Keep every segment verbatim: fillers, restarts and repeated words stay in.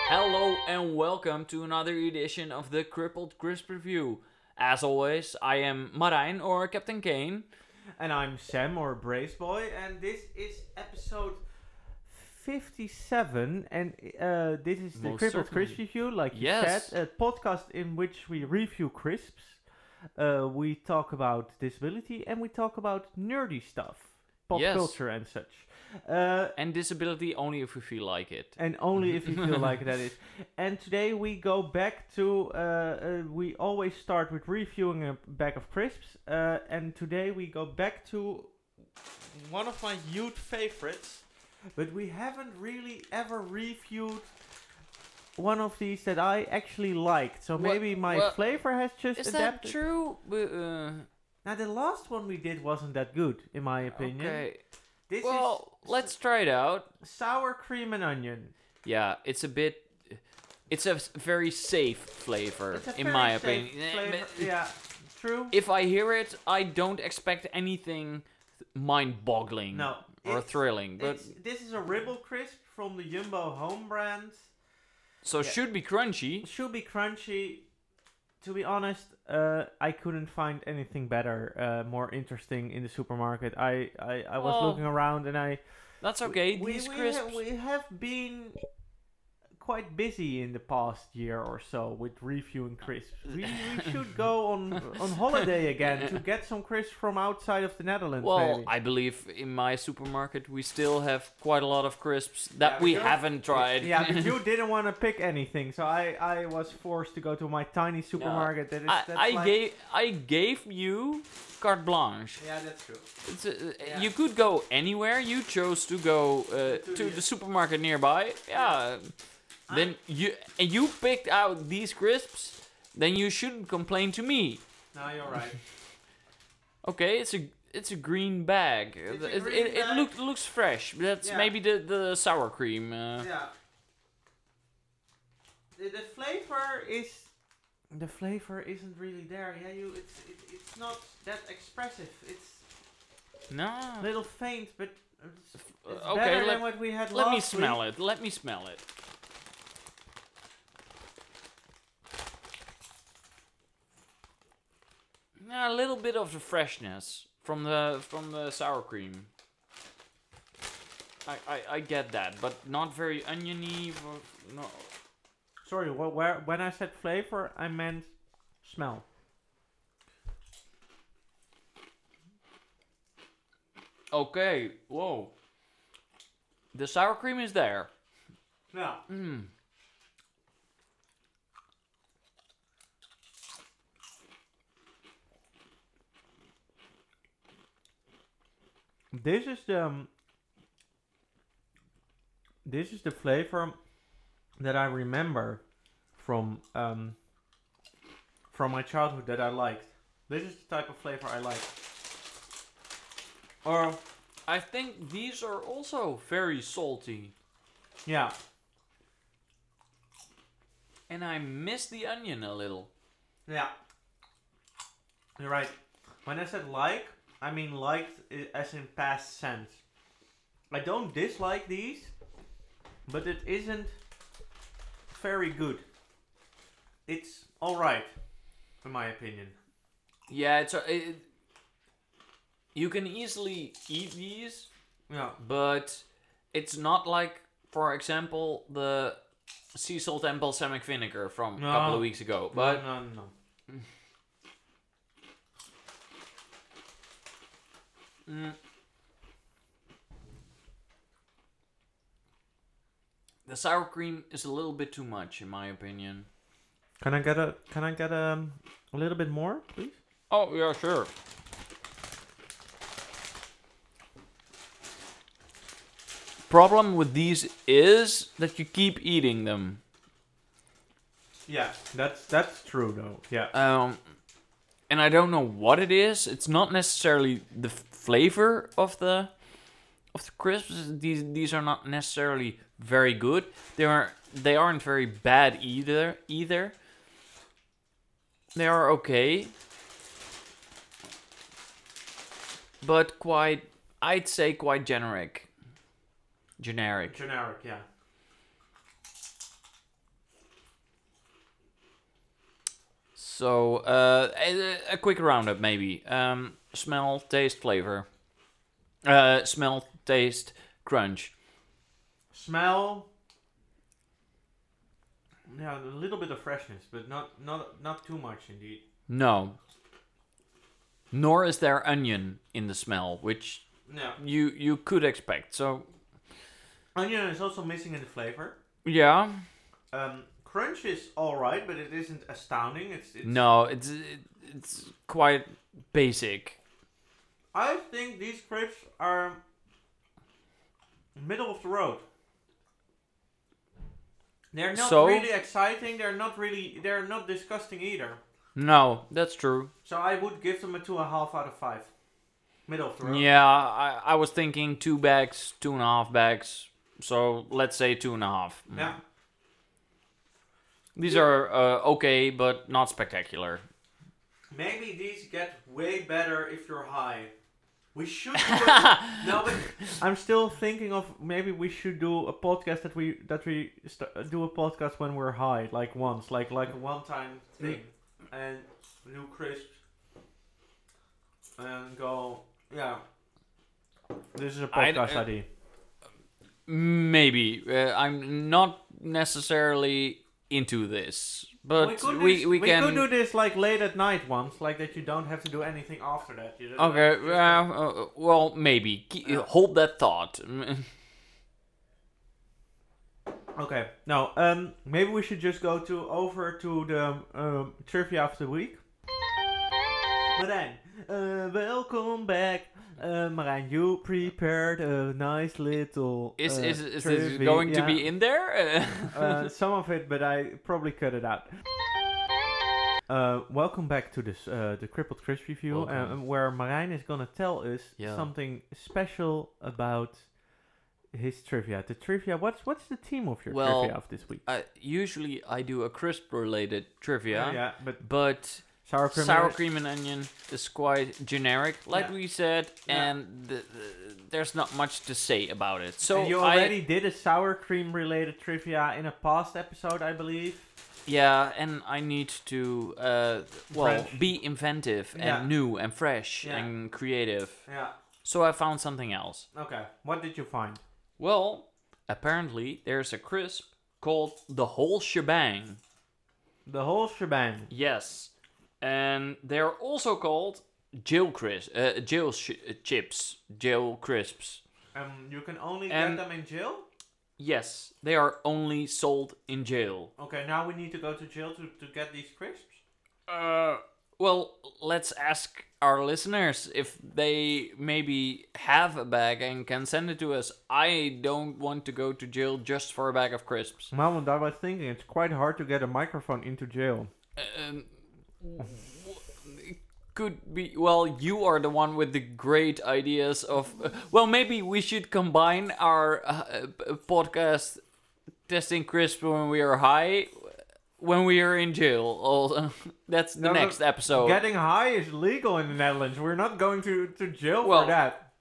Hello and welcome to another edition of the Crippled Crisp Review. As always, I am Marijn or Captain Kane. And I'm Sam or Brace Boy, and this is episode fifty-seven, and uh, this is the Most Crippled certainly. Crisp Review, like you Yes. said, a podcast in which we review crisps, uh, we talk about disability, and we talk about nerdy stuff, pop Yes. culture and such. Uh, And disability only if we feel like it. and only if you feel like that is. And today we go back to, uh, uh, we always start with reviewing a bag of crisps, uh, and today we go back to one of my youth favorites, but we haven't really ever reviewed one of these that I actually liked, so Wha- maybe my wha- flavor has just Is that adapted. true? Uh, Now the last one we did wasn't that good, in my opinion. okay. This Well, is let's try it out. sour cream and onion. Yeah, it's a bit... It's a s- very safe flavor, It's a in very my safe opinion. Eh, flavor. but Yeah, true. If I hear it, I don't expect anything mind-boggling No, or it's- thrilling. But It's, this is a Ribble Crisp from the Jumbo home brand. so yeah. should be crunchy. It should be crunchy. To be honest, uh, I couldn't find anything better, uh, more interesting in the supermarket. I, I, I was Well, looking around and I... That's okay. We, These we, crisps. ha- we have been quite busy in the past year or so with reviewing crisps. We, we should go on on holiday again to get some crisps from outside of the Netherlands. Well, maybe. I believe in my supermarket we still have quite a lot of crisps that Yeah, we but you- haven't tried. Yeah, but you didn't want to pick anything, so I, I was forced to go to my tiny supermarket. That is, I, that's I like, gave I gave you carte blanche. Yeah, that's true. It's a, Yeah. You could go anywhere. You chose to go uh, To to the- the supermarket nearby. Yeah. Then you and you picked out these crisps. Then you shouldn't complain to me. No, you're right. Okay, it's a it's a green bag. It's a it, green it, it bag. look, looks fresh. That's Yeah. maybe the, the sour cream. Uh, Yeah. The, the flavor is the flavor isn't really there. Yeah, you it's it, it's not that expressive. It's No. a little faint, but it's, it's Uh, okay, better let- than what we had Let last me smell week. it. Let me smell it. Yeah, a little bit of the freshness from the from the sour cream. I, I, I get that, but not very oniony. For, no. Sorry, wh- where when I said flavor, I meant smell. Okay. Whoa. The sour cream is there. Yeah. Mm. This is the um, this is the flavor that I remember from um, from my childhood that I liked. This is the type of flavor I like. Or I think these are also very salty. yeah, And I miss the onion a little. yeah. You're right. When I said like, I mean liked i- as in past sense. I don't dislike these, but it isn't very good. It's all right, in my opinion. Yeah, it's a, it, you can easily eat these, Yeah. but it's not like, for example, the sea salt and balsamic vinegar from a couple No. of weeks ago. But But no, no, no. mm, the sour cream is a little bit too much, in my opinion. Can I get a Can I get um, a little bit more, please? Oh yeah, sure. Problem with these is that you keep eating them. Yeah, that's that's true though. Yeah. Um, and I don't know what it is. It's not necessarily the f- flavor of the of the crisps. These these are not necessarily very good. They are they aren't very bad either. Either they are okay, but quite I'd say quite generic. Generic. Generic, yeah. So uh, a, a quick roundup maybe. Um, smell, taste, flavor. Uh, smell, taste, crunch. Smell. Yeah, a little bit of freshness, but not not not too much indeed. No. Nor is there onion in the smell, which Yeah. you you could expect. So Onion is also missing in the flavor. yeah. Um, crunch is alright, but it isn't astounding. It's, it's No, it's it, it's quite basic. I think these crisps are middle of the road. They're not So? really exciting. They're not really. They're not disgusting either. No, that's true. So I would give them a two and a half out of five. Middle of the road. Yeah, I, I was thinking two bags, two and a half bags. So let's say two and a half. Yeah. These are uh, okay, but not spectacular. Maybe these get way better if you're high. We should do it. No, but I'm still thinking of maybe we should do a podcast that we that we st- do a podcast when we're high, like once, like like a one-time thing, and do crisps and go. Yeah, this is a I- podcast uh, idea. Maybe uh, I'm not necessarily into this, but we could, we this- we, we can. could do this like late at night once, like that you don't have to do anything after that. You don't Okay, have to just- uh, uh, well, maybe Ke- Yeah. hold that thought. Okay, now um, maybe we should just go to over to the um, trivia of the week. Marijn, uh, welcome back. Uh, Marijn, you prepared a nice little. Is uh, is is this trivia. going to be in there? uh, some of it, but I probably cut it out. Uh, welcome back to this uh, the Crippled Crisp review, uh, Welcome. where Marijn is gonna tell us Yeah. something special about his trivia. The trivia. What's what's the theme of your Well, trivia of this week? I, usually I do a crisp related trivia, yeah, but but sour cream. sour is- cream and onion is quite generic, like Yeah. we said, Yeah. and the, the, there's not much to say about it. So and you I- already did a sour cream related trivia in a past episode, I believe. yeah, and I need to uh, well Fresh. be inventive and Yeah. new and fresh Yeah. and creative. Yeah. So I found something else. Okay. What did you find? Well, apparently there's a crisp called the whole shebang. The whole shebang. Yes, and they're also called jail crisp, uh, jail sh- uh, chips, jail crisps. Um, you can only And- get them in jail. Yes, they are only sold in jail. Okay. Now we need to go to jail to, to get these crisps. Uh, well, let's ask our listeners if they maybe have a bag and can send it to us. I don't want to go to jail just for a bag of crisps. Mom, I was thinking it's quite hard to get a microphone into jail. Um, it could be. Well, you are the one with the great ideas of. Uh, well, maybe we should combine our uh, uh, podcast testing crisp when we are high, when we are in jail. Also, that's the No, no, next episode. Getting high is legal in the Netherlands. We're not going to, to jail Well, for that.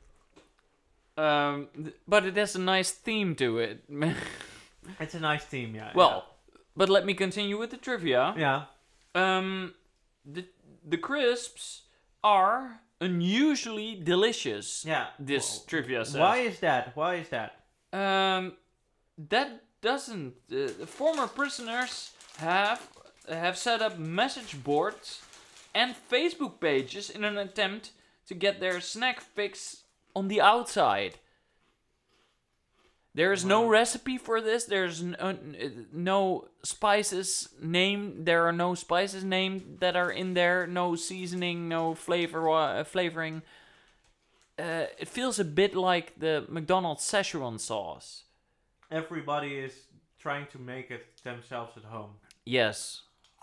Um, th- but it has a nice theme to it. It's a nice team, yeah. Well, but let me continue with the trivia. Yeah. Um, the the crisps are unusually delicious. Yeah. This Wh- trivia says. Why is that? Why is that? Um, that doesn't. Uh, former prisoners have have set up message boards and Facebook pages in an attempt to get their snack fix on the outside. There is no Wow. recipe for this. There's no, uh, no spices named. There are no spices named that are in there. No seasoning. No flavor uh, flavoring. Uh, it feels a bit like the McDonald's Szechuan sauce. Everybody is trying to make it themselves at home. Yes.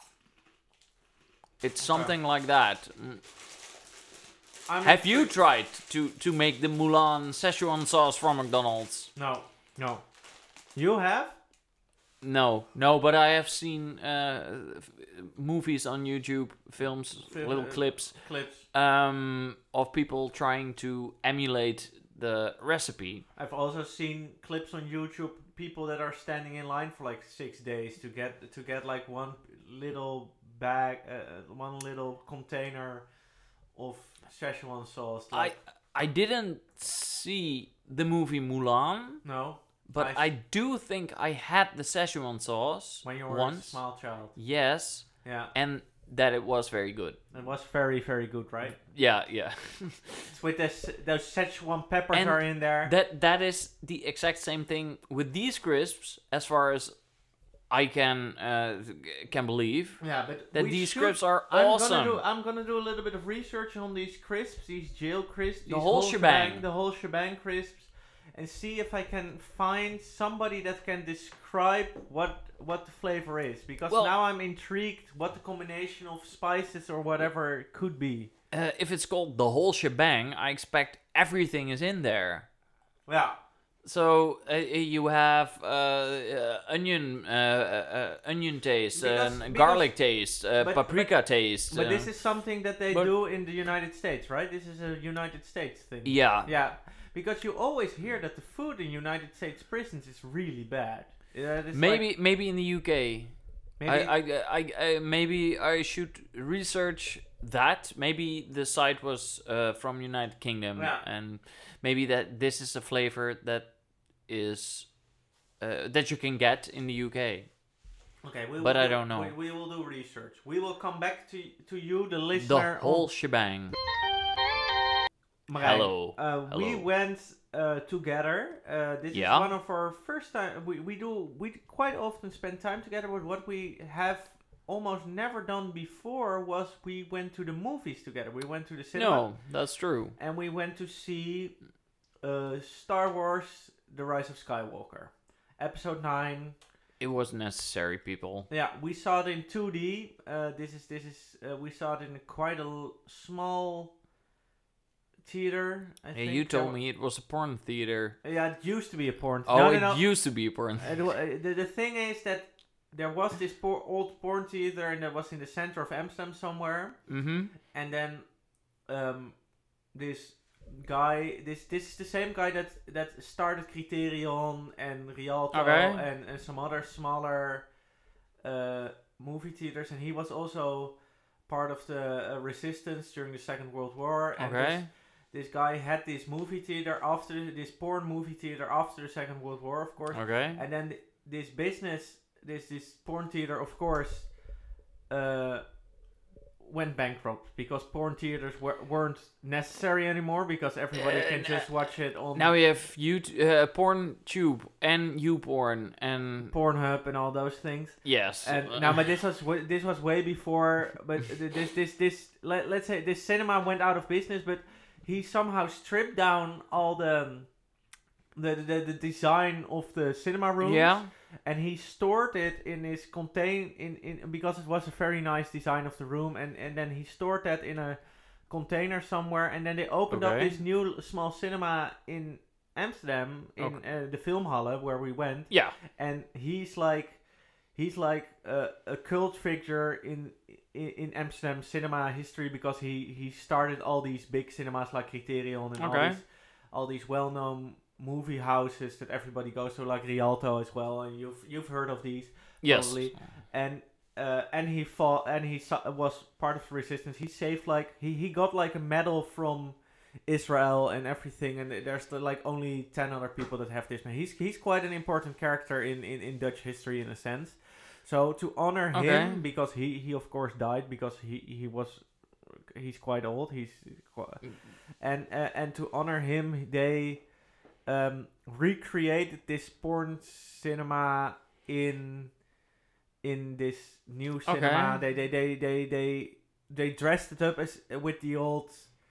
It's something like that. Mm. I'm Have not you sure- tried to, to make the Mulan Szechuan sauce from McDonald's? No, no. You have? No, no, but I have seen uh, f- movies on YouTube, films, Fil- little uh, clips Clips. um, of people trying to emulate the recipe. I've also seen clips on YouTube. People that are standing in line for like six days to get to get like one little bag, uh, one little container of Szechuan sauce. I Like, I didn't see the movie Mulan, no, but I- I do think I had the Szechuan sauce when you were once. a small child. Yes, Yeah, and that it was very good. it was very very good, right? Yeah, yeah. It's with this, those Szechuan peppers And are in there. that that is the exact same thing with these crisps, as far as I can uh, can believe. Yeah, but That we these should- crisps are I'm awesome. Gonna do, I'm gonna do a little bit of research on these crisps, these jail crisps, The these whole shebang. the whole shebang crisps, and see if I can find somebody that can describe what what the flavor is. Because Well- now I'm intrigued what the combination of spices or whatever it could be. Uh, if it's called the whole shebang, I expect everything is in there. Yeah. So uh, you have uh, uh, onion, uh, uh, uh, onion taste, Because- and because- garlic taste, uh, but- paprika taste. But uh, this is something that they but- do in the United States, right? This is a United States thing. yeah, Yeah, because you always hear that the food in United States prisons is really bad. Yeah, it's maybe like- maybe in the U K. maybe I, I, I, I maybe I should research that. Maybe the site was uh, from United Kingdom, Yeah. and maybe that this is a flavor that is uh, that you can get in the U K. Okay, we will But I do- don't know. We, we will do research. We will come back to to you, the The listener. whole on- shebang. Marijn, Hello. Uh, we Hello. went uh, together. Uh, this Yeah. is one of our first time. We, we do we quite often spend time together. But what we have almost never done before was we went to the movies together. We went to the cinema. No, that's true. And we went to see uh, Star Wars: The Rise of Skywalker, Episode Nine. It was necessary, people. Yeah, we saw it in two D. Uh, this is this is uh, we saw it in quite a l- small theater. I Yeah, think. you There told wa- me it was a porn theater. Yeah, it used to be a porn. Oh, no, it no, no. used to be a porn. It wa- uh, the the thing is that there was this por- old porn theater, and that was in the center of Amsterdam somewhere. Mm-hmm. And then um, this guy, this this is the same guy that that started Criterion and Rialto Okay. and, and some other smaller uh, movie theaters, and he was also part of the uh, resistance during the Second World War. And Okay. this, this guy had this movie theater after this porn movie theater after the Second World War, of course. Okay. And then th- this business, this this porn theater, of course, uh, went bankrupt because porn theaters were, weren't necessary anymore because everybody Uh, can n- just watch it on Now we have YouTube, uh, PornTube and YouPorn and Pornhub and all those things. yes. And uh, now, but this was wa- this was way before. But th- this this this let, let's say this cinema went out of business, but he somehow stripped down all the the the, the design of the cinema rooms. yeah. And he stored it in his contain in, in because it was a very nice design of the room, and, and then he stored that in a container somewhere, and then they opened up Okay. this new small cinema in Amsterdam in Okay. uh, the Filmhalle where we went, Yeah. and he's like he's like a, a cult figure in, in in Amsterdam cinema history because he he started all these big cinemas like Criterion and all Okay. these all these well-known movie houses that everybody goes to, like Rialto as well, and you've you've heard of these Yes. probably. And uh, and he fought, and he sa- was part of the resistance. He saved like he, he got like a medal from Israel and everything, and there's the, like only ten other people that have this. Man, he's he's quite an important character in, in, in Dutch history in a sense. So to honor Okay. him, because he, he of course died because he, he was he's quite old. He's qui- and uh, and to honor him, they um, recreated this porn cinema in in this new cinema. Okay. They they they they they they dressed it up as with the old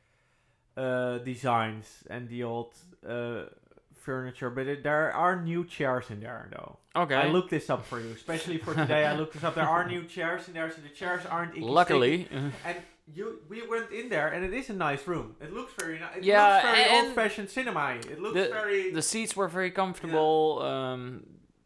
uh, designs and the old uh, furniture, but it, there are new chairs in there though. Okay. I looked this up for you, especially for today. I looked this up. There are new chairs in there, so the chairs aren't. icky Luckily. sticky. And you, we went in there, and it is a nice room. It looks very nice. It Yeah, looks very and old-fashioned cinema. It looks the, very. the seats were very comfortable. Um,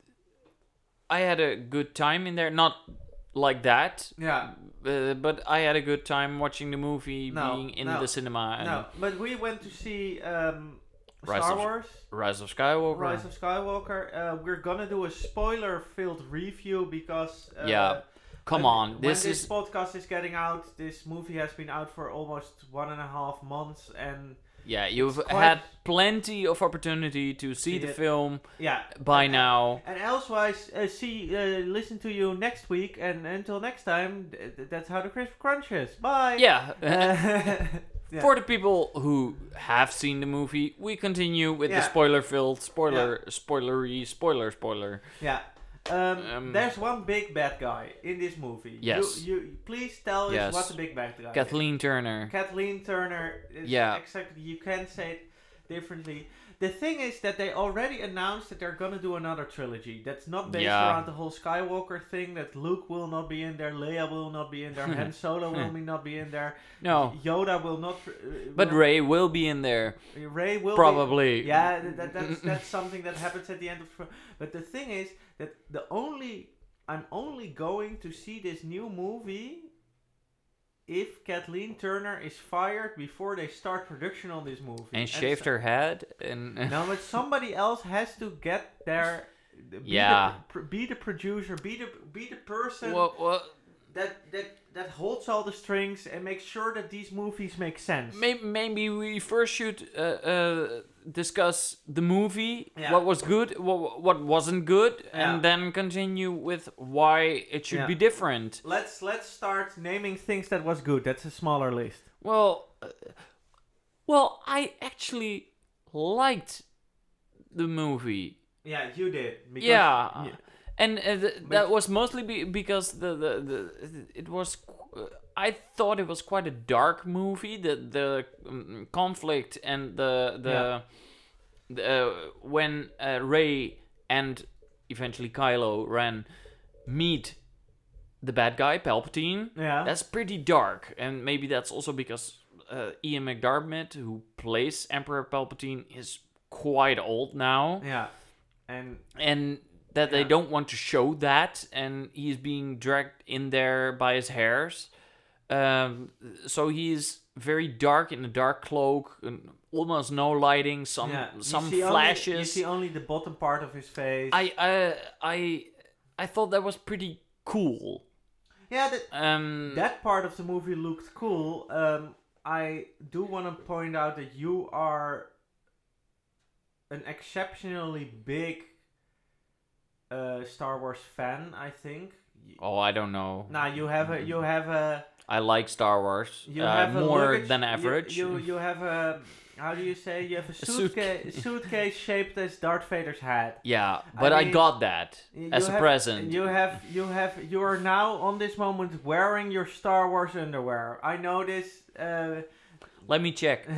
I had a good time in there. Not like that. yeah. Uh, but I had a good time watching the movie, No, being in no, the cinema, and No, but we went to see um, Rise Star of- Wars, Rise of Skywalker. Rise of Skywalker. Uh, we're gonna do a spoiler-filled review because uh, Yeah. come When- on. when This this is podcast is getting out, this movie has been out for almost one and a half months, and yeah. You've quite- had plenty of opportunity to see See the it. film yeah. by and, now. And elsewise, uh, see, uh, listen to you next week, and until next time, th- th- that's how the crisp crunch is. Bye. Yeah. Uh, yeah. For the people who have seen the movie, we continue with Yeah. the spoiler-filled, spoiler, spoilery, spoiler, spoiler. Yeah. Um, Um, there's one big bad guy in this movie. Yes. You, you please tell Yes. us what the big bad guy Kathleen Turner. is. Kathleen Turner. Is Yeah. Exactly. You can't say it differently. The thing is that they already announced that they're gonna do another trilogy. That's not based Yeah. around the whole Skywalker thing. That Luke will not be in there, Leia will not be in there, Han Solo will be not be in there. No, Yoda will not. Uh, but will, Ray will be in there. Ray will be- Probably. yeah, th- that, that's that's something that happens at the end of. But the thing is that the only I'm only going to see this new movie if Kathleen Turner is fired before they start production on this movie. And shaved so- her head. And No, but somebody else has to get there. Be Yeah. The, pr- be the producer. Be the be the person Well, well, that that that holds all the strings and makes sure that these movies make sense. may- maybe we first should uh, uh, discuss the movie, Yeah. what was good, what, what wasn't good, Yeah. and then continue with why it should Yeah. be different. Let's let's start naming things that was good. That's a smaller list. Well, uh, well, I actually liked the movie. Yeah, you did. Because Yeah. you- And uh, th- But- that was mostly be- because the, the, the it was qu- uh, I thought it was quite a dark movie. The the um, conflict and the the, Yeah. the uh, when uh, Rey and eventually Kylo Ren meet the bad guy Palpatine. yeah. That's pretty dark, and maybe that's also because uh, Ian McDiarmid, who plays Emperor Palpatine, is quite old now, yeah. And and that they Yeah. don't want to show that, and he's being dragged in there by his hairs. Um, so he's very dark in a dark cloak, and almost no lighting, some yeah. You some see flashes. Only, you see only the bottom part of his face. I uh, I I thought that was pretty cool. yeah, that Um, that part of the movie looked cool. Um, I do want to point out that you are an exceptionally big uh, Star Wars fan. I think. Y- oh, I don't know. Nah, you have a you have a I like Star Wars you uh, have a more luggage- than you- average. You, you have a how do you say you have a A suitcase suitcase shaped as Darth Vader's head. Yeah, but I, mean, got that You as a have- present. You have you have you are now on this moment wearing your Star Wars underwear. I know this. Uh, Let me check.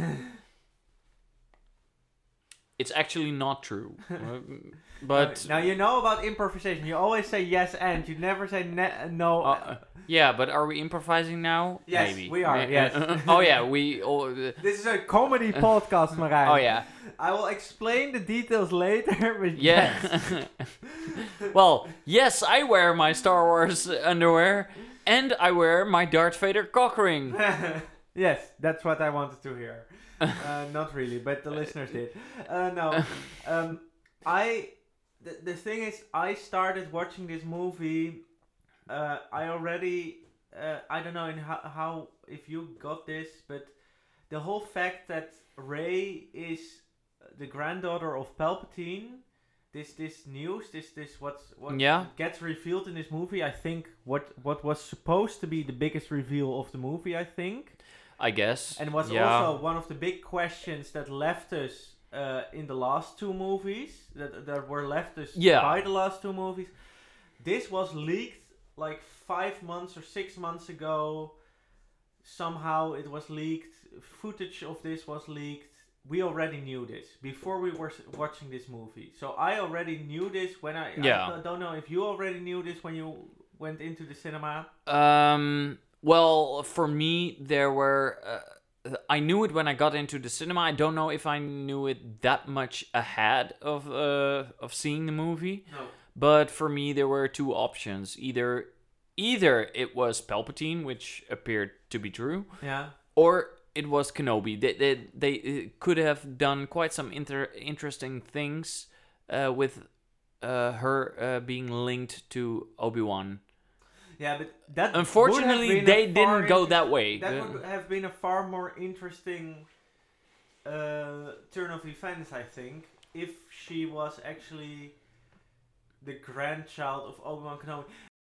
It's actually not true. Uh, but now you know about improvisation. You always say yes and you never say ne- no. uh, yeah, but are we improvising now? Yes, Maybe. we are, May- yes. oh yeah, we. Oh, uh, This is a comedy podcast, Marijn. oh yeah. I will explain the details later. But Yeah. yes. Well, yes, I wear my Star Wars underwear, and I wear my Darth Vader cock ring. Yes, that's what I wanted to hear. Uh, not really, but the listeners did. Uh, no, um, I. The, the thing is, I started watching this movie. Uh, I already. Uh, I don't know in how, how if you got this, but the whole fact that Rey is the granddaughter of Palpatine. This this news, this this what's what Yeah. gets revealed in this movie. I think what what was supposed to be the biggest reveal of the movie. I think. I guess. And was yeah. also one of the big questions that left us uh, in the last two movies, that, that were left us Yeah. by the last two movies. This was leaked like five months or six months ago. Somehow it was leaked. Footage of this was leaked. We already knew this before we were s- watching this movie. So I already knew this when I... Yeah. I don't know if you already knew this when you went into the cinema. Um. Well, for me, there were. Uh, I knew it when I got into the cinema. I don't know if I knew it that much ahead of uh, of seeing the movie. No. But for me, there were two options. Either, either it was Palpatine, which appeared to be true, Yeah. or it was Kenobi. They they, they uh, could have done quite some inter- interesting things uh, with uh, her uh, being linked to Obi-Wan. Yeah, but that Unfortunately, would have been they a far didn't go inter- that way. That Uh, would have been a far more interesting uh, turn of events, I think, if she was actually the grandchild of Obi-Wan Kenobi.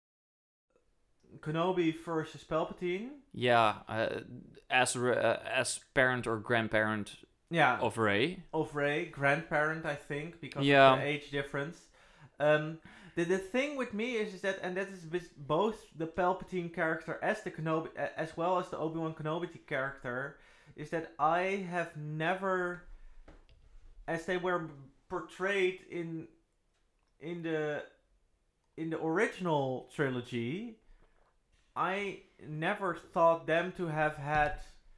Kenobi versus Palpatine. yeah, uh, as re- uh, as parent or grandparent Yeah, of Rey. of Rey, grandparent, I think, because Yeah. of the age difference. Um, the the thing with me is, is that, and that is with both the Palpatine character as the Kenobi, a- as well as the Obi-Wan Kenobi character, is that I have never, as they were portrayed in in the in the original trilogy, I never thought them to have had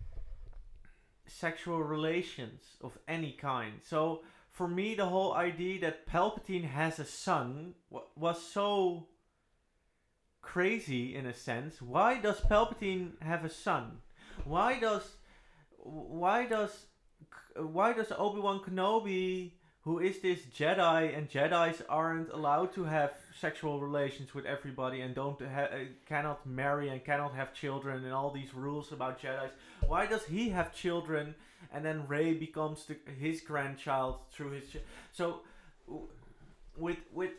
sexual relations of any kind. So for me, the whole idea that Palpatine has a son w- was so crazy in a sense. Why does Palpatine have a son? Why does why does why does Obi-Wan Kenobi, who is this Jedi, and Jedis aren't allowed to have sexual relations with everybody and don't ha- uh, cannot marry and cannot have children and all these rules about Jedis. Why does he have children and then Rey becomes the, his grandchild through his ch- so w- with with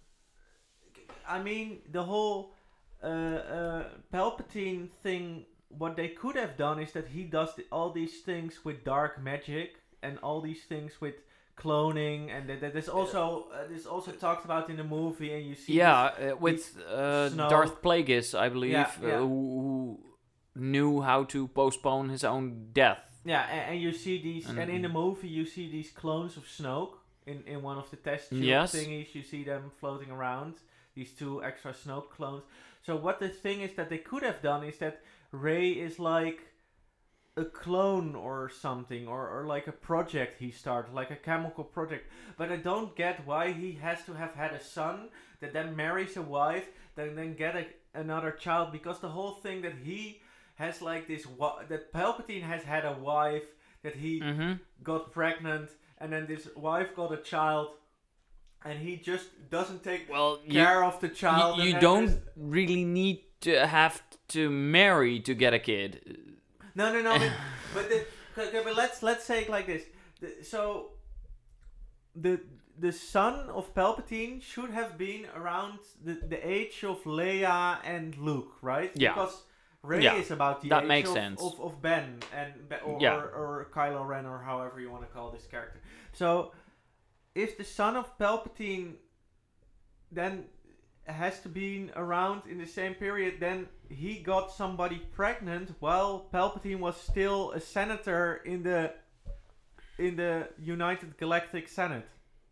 I mean the whole uh, uh, Palpatine thing. What they could have done is that he does the, all these things with dark magic and all these things with cloning, and that, that is also uh, this also talked about in the movie, and you see Yeah, this- uh, with uh, Snoke. Darth Plagueis, I believe, Yeah, yeah. Uh, who, who knew how to postpone his own death. yeah, and, and you see these, and, And- in the movie you see these clones of Snoke in, in one of the test tube Yes. thingies. You see them floating around, these two extra Snoke clones. So what the thing is that they could have done is that Rey is like a clone or something, or, or like a project he started, like a chemical project. But I don't get why he has to have had a son that then marries a wife, then then get a, another child, because the whole thing that he has like this wa- that Palpatine has had a wife, that he Mm-hmm. got pregnant, and then this wife got a child, and he just doesn't take Well, you, care of the child. you, and you then don't there's- really need to have to marry to get a kid. No, no, no. but but, the, okay, but let's let's say it like this. The, so the the son of Palpatine should have been around the, the age of Leia and Luke, right? Yeah. Because Rey Yeah, is about the that age makes of, sense. Of, of Ben and Be- or, Yeah. or or Kylo Ren, or however you want to call this character. So if the son of Palpatine then has to be around in the same period, then he got somebody pregnant while Palpatine was still a senator in the in the United Galactic Senate.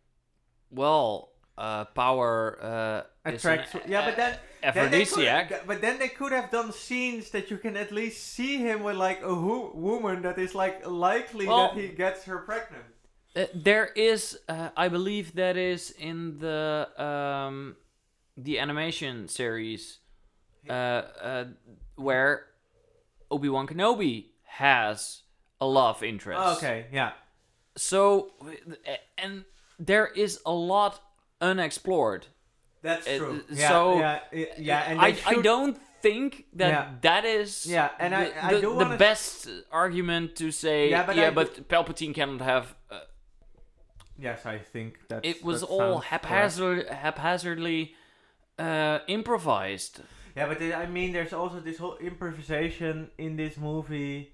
Well, uh, power uh, is an Attracts, yeah, but then then they could- aphrodisiac. but then they could have done scenes that you can at least see him with like a wo- woman that is like likely Well- that he gets her pregnant. Uh, there is, uh, I believe, that is in the um, the animation series, uh, uh, where Obi-Wan Kenobi has a love interest. Oh, okay, yeah. So, and there is a lot unexplored. That's Uh, true. uh, yeah, so- yeah, i- yeah, and I, they I should- don't think that Yeah. that is Yeah, and I- the, I the, do the wanna- best argument to say, Yeah, yeah, but but, I do- Palpatine cannot have... Uh, Yes, I think that it was that all sounds correct. haphazard, haphazardly uh, improvised. Yeah, but I mean, there's also this whole improvisation in this movie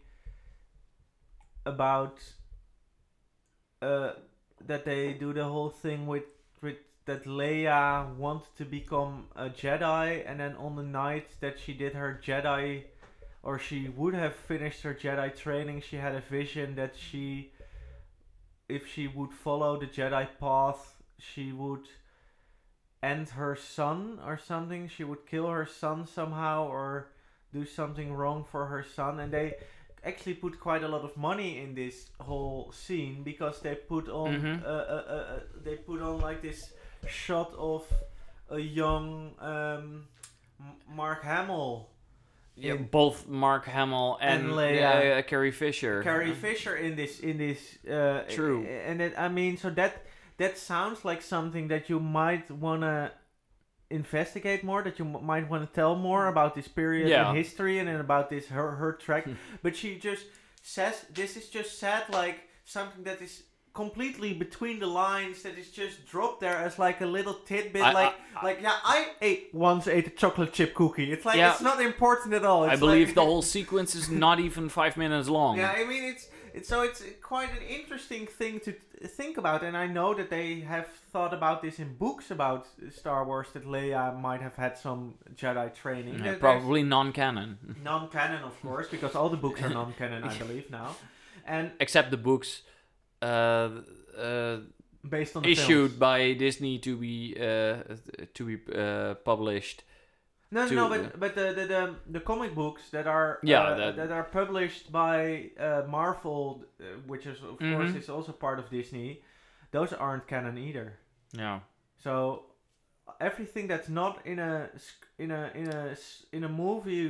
about uh, that they do the whole thing with with that Leia wants to become a Jedi, and then on the night that she did her Jedi, or she would have finished her Jedi training, she had a vision that she, if she would follow the Jedi path, she would end her son or something. She would kill her son somehow, or do something wrong for her son. And they actually put quite a lot of money in this whole scene, because they put on Mhm. uh, uh, uh, uh, they put on like this shot of a young um, M- Mark Hamill. Yeah, in- both Mark Hamill and, And Leia. uh, Carrie Fisher. Carrie Fisher in this in this uh, True. and it, I mean, so that that sounds like something that you might wanna investigate more, that you m- might want to tell more about this period Yeah. in history and then about this her her track. But she just says this is just said like something that is completely between the lines, that is just dropped there as like a little tidbit. I- like I- like yeah, I ate once ate a chocolate chip cookie. It's like Yeah. it's not important at all. It's I believe like, the whole sequence is not even five minutes long. Yeah, I mean it's it's so it's quite an interesting thing to t- think about, and I know that they have thought about this in books about Star Wars, that Leia might have had some Jedi training. Yeah, There- probably non-canon. there's non-canon, of course, because all the books are non-canon, I believe now, and Except the books uh, uh, based on the issued films. by Disney to be uh, to be uh, published. No, to, no, uh, but but the, the the the comic books that are Yeah, uh, that- that, are published by uh, Marvel, uh, which is of Mhm. course is also part of Disney, those aren't canon either. Yeah. So everything that's not in a sc- in a in a s- in a movie,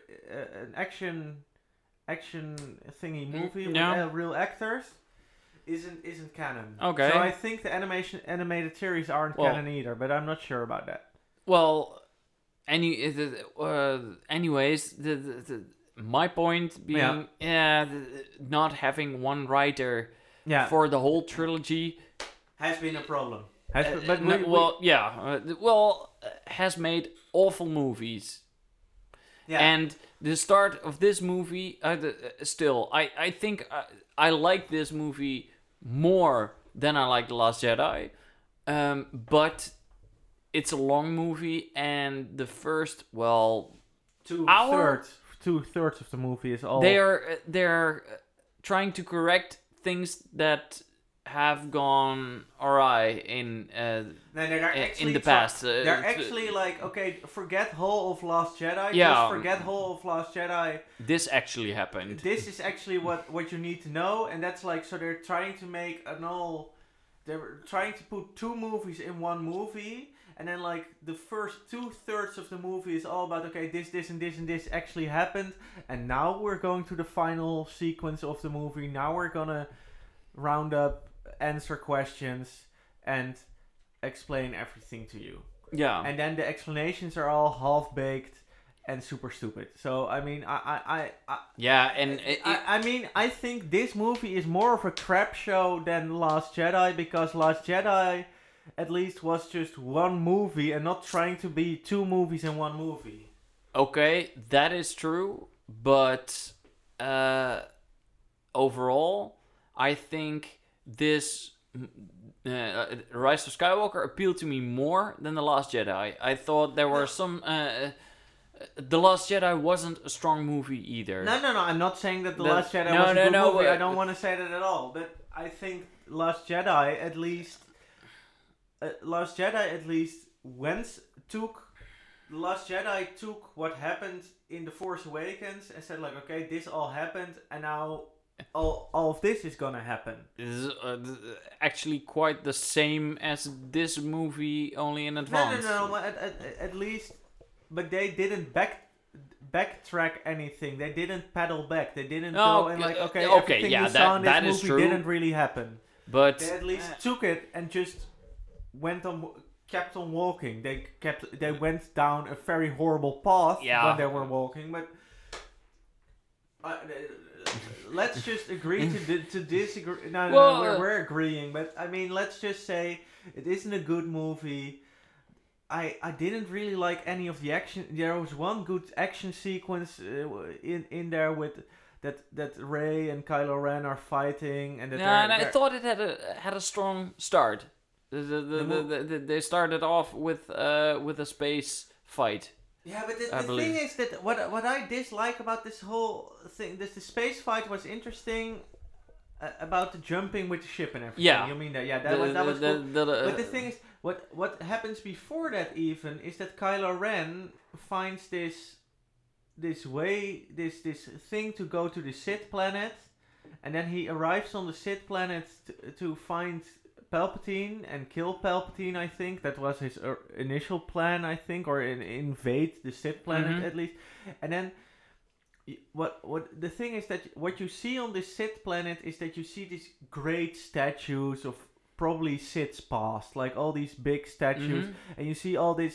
uh, an action action thingy movie with yeah. uh, real actors, isn't isn't canon. Okay. So I think the animation animated series aren't Well- canon either, but I'm not sure about that. Well, any uh, uh, anyways, the, the, the my point being, yeah, the, not having one writer Yeah, for the whole trilogy. has been a problem. Has uh, been- but no, we, we- well, yeah, uh, th- well, uh, has made awful movies. yeah. And the start of this movie, uh, the, uh, still, I, I think I, I like this movie more than I like The Last Jedi. Um, but it's a long movie, and the first, well, two our- thirds, two thirds of the movie is all. they're uh, they're uh, trying to correct things that have gone awry in uh, No, they're in- actually in the try- past. Uh, They're t- actually like, okay, forget whole of Last Jedi. Yeah. Just forget whole of Last Jedi. this actually happened. This is actually what, what you need to know, and that's like, so they're trying to make an all. They're trying to put two movies in one movie, and then like the first two thirds of the movie is all about, okay, this, this, and this, and this actually happened, and now we're going to the final sequence of the movie. Now we're gonna round up, answer questions, and explain everything to you. Yeah. And then the explanations are all half baked and super stupid. So I mean, I I I. I yeah, and it, I, I mean, I think this movie is more of a crap show than Last Jedi, because Last Jedi at least was just one movie and not trying to be two movies in one movie. okay, that is true, but uh, overall, I think this uh, Rise of Skywalker appealed to me more than The Last Jedi. I thought there were some. Uh, The Last Jedi wasn't a strong movie either. No, no, no. I'm not saying that The The- Last Jedi no, was a no, good no, movie. uh, I don't want to say that at all. But I think Last Jedi at least, uh, Last Jedi at least went took, The Last Jedi took what happened in The Force Awakens and said like, okay, this all happened, and now all all of this is gonna happen. Is uh, th- actually quite the same as this movie, only in No, no, advance. no. no at, at, at least, but they didn't back backtrack anything. They didn't paddle back. They didn't Oh, go and like, okay, okay, okay, everything yeah, you that- saw in this that is movie true. didn't really happen. But They at least uh, took it and just went on, kept on walking. They kept, they went down a very horrible path Yeah. when they were walking. But uh, let's just agree to di- to disagree. No, no, Well, no, we're, uh, we're agreeing. But I mean, let's just say it isn't a good movie. I I didn't really like any of the action. There was one good action sequence uh, in in there with that that Rey and Kylo Ren are fighting, and that yeah, and they're- I they're- thought it had a had a strong start. The, the, the, The the, mo- the, the- they started off with uh with a space fight. Yeah, but the, I the believe. thing is that what what I dislike about this whole thing, this the space fight was interesting. Uh, about the jumping with the ship and everything. Yeah. You mean that? Yeah, that The- was that the- was the- cool. the- the- But the thing is, what what happens before that even is that Kylo Ren finds this this way, this this thing to go to the Sith planet, and then he arrives on the Sith planet t- to find Palpatine and kill Palpatine. I think that was his uh, initial plan. I think, or in, invade the Sith planet Mhm. at least, and then. y- What what the thing is that what you see on this Sith planet is that you see these great statues of probably Sith's past, like all these big statues, Mhm. and you see all this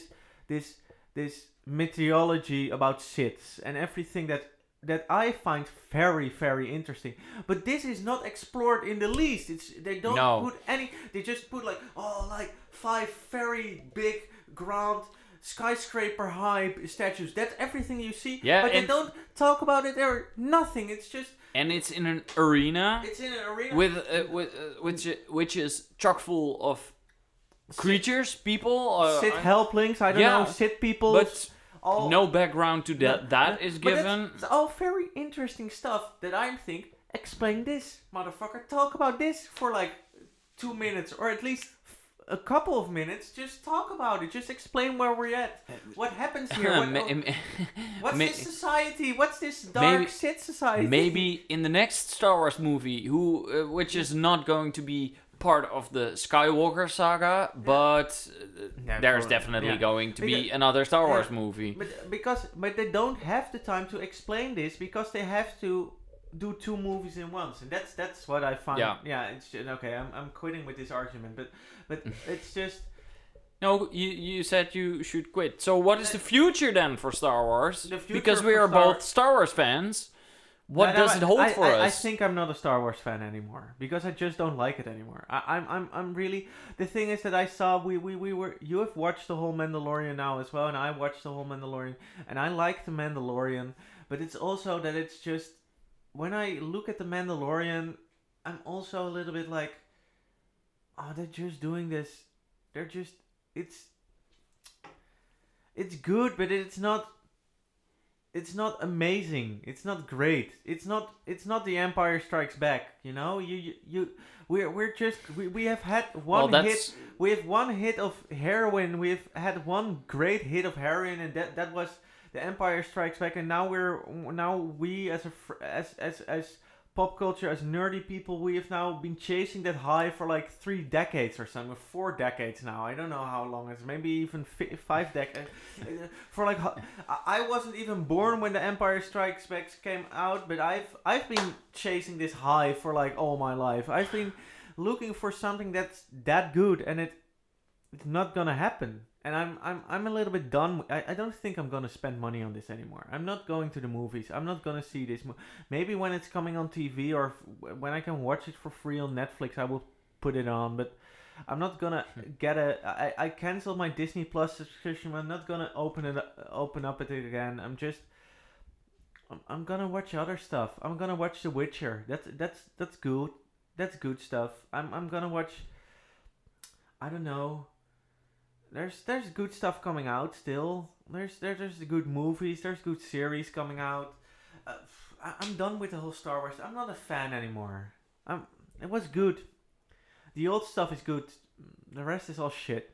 this this mythology about Siths and everything that that I find very very interesting. But this is not explored in the least. It's they don't No. put any. They just put like oh like five very big grand skyscraper high statues. That's everything you see. Yeah, but they and- don't talk about it or nothing. It's just And it's in an arena it's in an arena with uh, with uh, which i- which is chock full of creatures, people. Uh, Sith I- helplings. I don't Yeah, know Sith people. but all, no background to that. No, that no, is but that's- given. It's all very interesting stuff that I think. Explain this, motherfucker. Talk about this for like two minutes or at least a couple of minutes. Just talk about it. Just explain where we're at. What happens here? What, Ma- oh, ma- what's ma- this society? What's this dark Maybe- Sith society? Maybe in the next Star Wars movie, who uh, which is not going to be part of the Skywalker saga, but uh, Yeah, there's for- definitely yeah. going to be Because- another Star Wars yeah, movie. But because but they don't have the time to explain this because they have to do two movies in once, and that's that's what I find. Yeah. Yeah. It's ju- okay. I'm I'm quitting with this argument, but but it's just No, you you said you should quit. So what is the future then for Star Wars? The future Because for we are Star- both Star Wars fans. What No, no, does I- it hold I, for I, us? I think I'm not a Star Wars fan anymore because I just don't like it anymore. I, I'm I'm I'm really the thing is that I saw we, we we were you have watched the whole Mandalorian now as well, and I watched the whole Mandalorian, and I like the Mandalorian, but it's also that it's just when I look at the Mandalorian, I'm also a little bit like, oh, they're just doing this. They're just it's it's good, but it's not. It's not amazing. It's not great. It's not. It's not The Empire Strikes Back. You know. You you, you we're we're just we, we have had one well, hit. that's We have one hit of heroin. We've had one great hit of heroin, and that that was The Empire Strikes Back. And now we're now we as a fr- as as as pop culture, as nerdy people, we have now been chasing that high for like three decades or something, four decades now. I don't know how long it's, maybe even fi- five decades. For like, ho- I I wasn't even born when The Empire Strikes Back came out, but I've I've been chasing this high for like all my life. I've been looking for something that's that good, and it it's not gonna happen. And I'm I'm I'm a little bit done. w- I, I don't think I'm gonna spend money on this anymore. I'm not going to the movies. I'm not gonna see this. Mo- Maybe when it's coming on T V or f- when I can watch it for free on Netflix, I will put it on. But I'm not gonna get a. I, I canceled my Disney Plus subscription. I'm not gonna open it up- open up it again. I'm just. I'm, I'm gonna watch other stuff. I'm gonna watch The Witcher. That's that's that's good. That's good stuff. I'm I'm gonna watch. I don't know. There's there's good stuff coming out still. There's there, there's the good movies. There's good series coming out. Uh, I, I'm done with the whole Star Wars. I'm not a fan anymore. Um, it was good. The old stuff is good. The rest is all shit.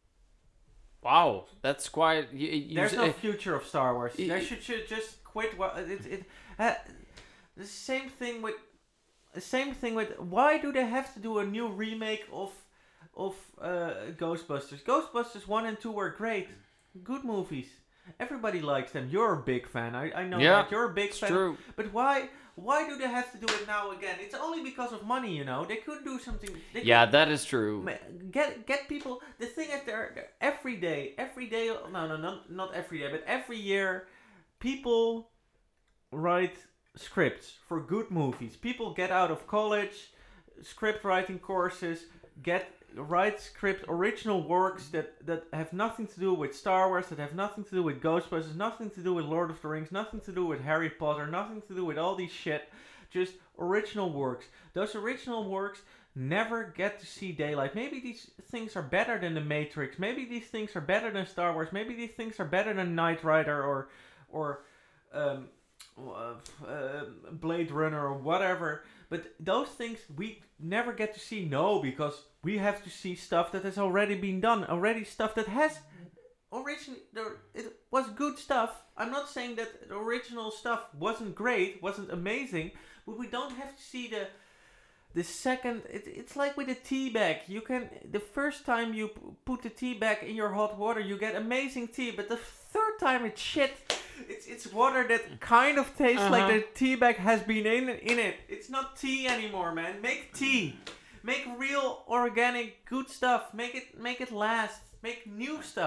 wow. That's quite. You, you There's s- no uh, future of Star Wars. i- They i- should should just quit. What it it. Uh, the same thing with. The same thing with. Why do they have to do a new remake of, of uh, Ghostbusters? Ghostbusters one and two were great, good movies. Everybody likes them. You're a big fan. I, I know Yeah, that you're a big it's fan. true. But why why do they have to do it now again? It's only because of money, you know. They could do something. They Yeah, could that is true. ma- get get people. The thing is, they're, they're every day, every day. No, no, not not every day, but every year, people write scripts for good movies. People get out of college, script writing courses, get write script original works that that have nothing to do with Star Wars, that have nothing to do with Ghostbusters, nothing to do with Lord of the Rings, nothing to do with Harry Potter, nothing to do with all these shit. Just original works. Those original works never get to see daylight. Maybe these things are better than The Matrix. Maybe these things are better than Star Wars. Maybe these things are better than Knight Rider or or um, uh, uh, Blade Runner or whatever. But those things we never get to see. No, because we have to see stuff that has already been done. Already stuff that has originally there it was good stuff. I'm not saying that the original stuff wasn't great, wasn't amazing, but we don't have to see the the second. It, it's like with a tea bag. You can the first time you p- put the tea bag in your hot water, you get amazing tea. But the third time it's shit. It's it's water that kind of tastes Uh-huh. like the tea bag has been in in it. It's not tea anymore, man. Make tea. Make real organic good stuff. Make it make it last. Make new stuff.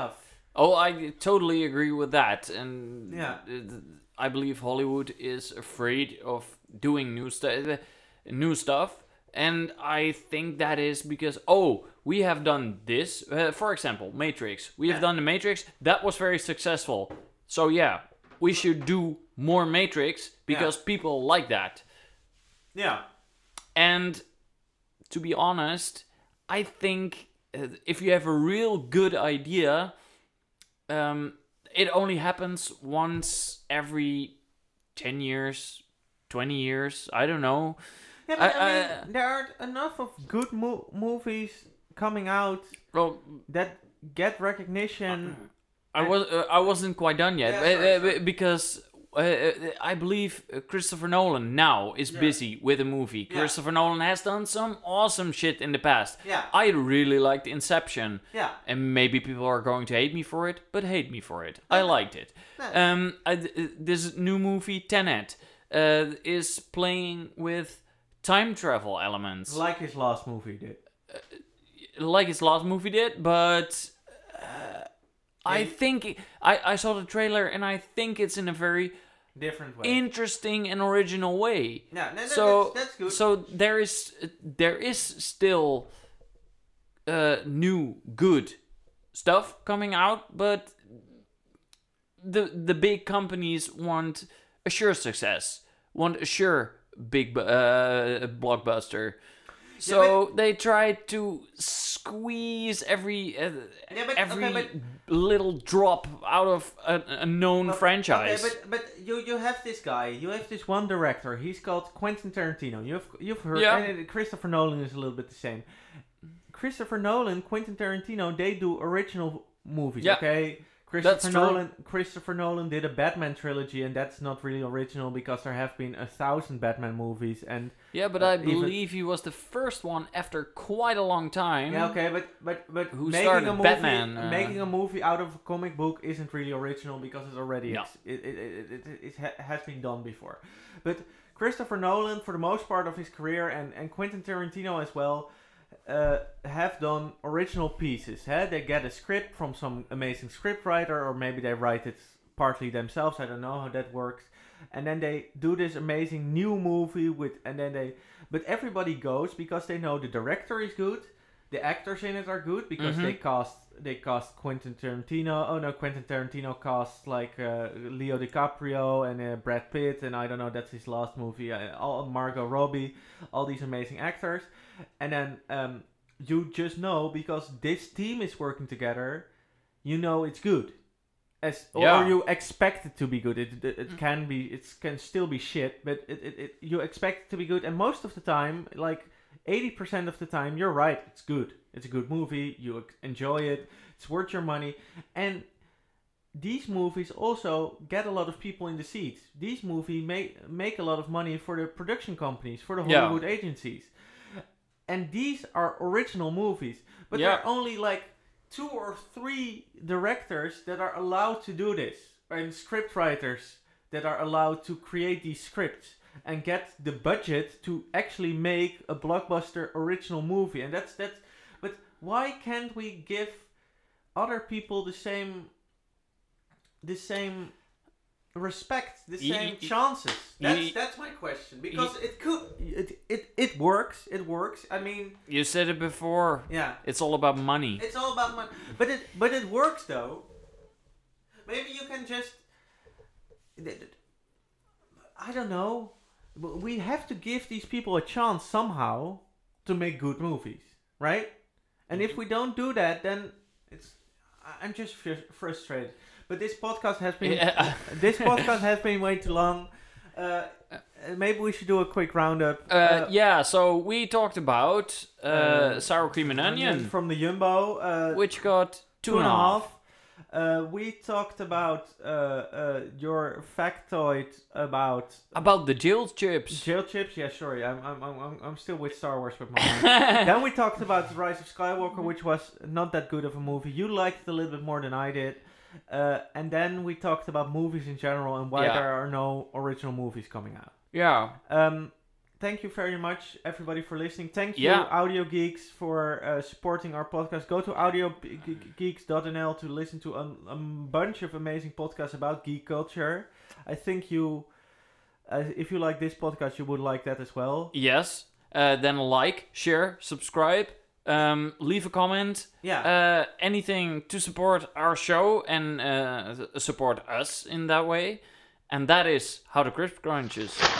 Oh, I totally agree with that, and Yeah. uh, I believe Hollywood is afraid of doing new stuff, new stuff, and I think that is because oh, we have done this. Uh, for example, Matrix. We have Yeah. done the Matrix. That was very successful. So yeah, we should do more Matrix because people like that. Yeah. And to be honest, I think uh, if you have a real good idea, um, it only happens once every ten years, twenty years. I don't know. Yeah, but I, I- mean, I- there are enough of good mo- movies coming out Well, that get recognition. I was uh, I wasn't quite done yet Yeah, uh, sorry, uh, sorry. because uh, uh, I believe uh, Christopher Nolan now is Yeah. busy with a movie. Yeah. Christopher Nolan has done some awesome shit in the past. Yeah. I really liked Inception. Yeah. And maybe people are going to hate me for it, but hate me for it. I liked it. No. Um, I, this new movie Tenet uh, is playing with time travel elements, Like his last movie did. like his last movie did. But uh, I Yeah. think I, I saw the trailer, and I think it's in a very Different way. interesting and original way. yeah, no, no, So that's, that's good. so there is there is still uh, new good stuff coming out, but the the big companies want a sure success, want a sure big bu- uh, blockbuster. So they try to squeeze every uh, Yeah, but- every okay, little drop out of a, a known Well, franchise. Okay, but but you you have this guy. You have this one director. He's called Quentin Tarantino. You've you've heard. Yeah. And Christopher Nolan is a little bit the same. Christopher Nolan, Quentin Tarantino, they do original movies. Yeah. Okay. Christopher That's true. Nolan. Christopher Nolan did a Batman trilogy, and that's not really original because there have been a thousand Batman movies. And Yeah, but Uh, I even- believe he was the first one after quite a long time. yeah, okay, but but but Who making started a movie, Batman, uh, making a movie out of a comic book isn't really original because it's already No. ex- it, it, it, it, it ha- has been done before. But Christopher Nolan, for the most part of his career, and and Quentin Tarantino as well, uh, have done original pieces. Huh? They get a script from some amazing scriptwriter, or maybe they write it partly themselves. I don't know how that works. And then they do this amazing new movie with, and then they, but everybody goes because they know the director is good, the actors in it are good because Mhm. they cast they cast Quentin Tarantino. Oh no, Quentin Tarantino casts like uh, Leo DiCaprio and uh, Brad Pitt, and I don't know, that's his last movie. Uh, all Margot Robbie, all these amazing actors, and then um, you just know because this team is working together, you know it's good. As, or Yeah. you expect it to be good. It it, it can be it can still be shit, but it, it, it you expect it to be good, and most of the time, like eighty percent of the time, you're right. It's good. It's a good movie. You ex- enjoy it. It's worth your money, and these movies also get a lot of people in the seats. These movies make make a lot of money for the production companies, for the Yeah. Hollywood agencies, and these are original movies. But Yeah. there are only like two or three directors that are allowed to do this, and script writers that are allowed to create these scripts and get the budget to actually make a blockbuster original movie. And that's that's. But why can't we give other people the same, the same respect, the Ye- same ye- chances? That's ye- that's my question, because it could it, it it works. It works. I mean, You said it before. yeah. It's all about money. It's all about money. But it but it works though. Maybe you can just I don't know. But we have to give these people a chance somehow to make good movies, right? And if we don't do that, then it's I- I'm just fr- frustrated. But this podcast has been Yeah. this podcast has been way too long. Uh, uh, maybe we should do a quick roundup. Uh, yeah, so we talked about uh, uh, sour cream and onion, from the Jumbo, uh, which got two and a half. Uh, we talked about uh, uh, your factoid about About the jail chips. jail chips. Yeah, sorry, I'm I'm I'm I'm- I'm still with Star Wars with my mind. Then we talked about The Rise of Skywalker, which was not that good of a movie. You liked it a little bit more than I did. Uh, and then we talked about movies in general and why Yeah. there are no original movies coming out. Yeah. Um, thank you very much, everybody, for listening. Thank you, Yeah. Audio Geeks, for uh, supporting our podcast. Go to audio geeks dot n l to listen to a, a bunch of amazing podcasts about geek culture. I think you, uh, if you like this podcast, you would like that as well. Yes. Uh, then like, share, subscribe, um, leave a comment. Yeah. Uh, anything to support our show and uh, support us in that way. And that is How the Crisp Crunches.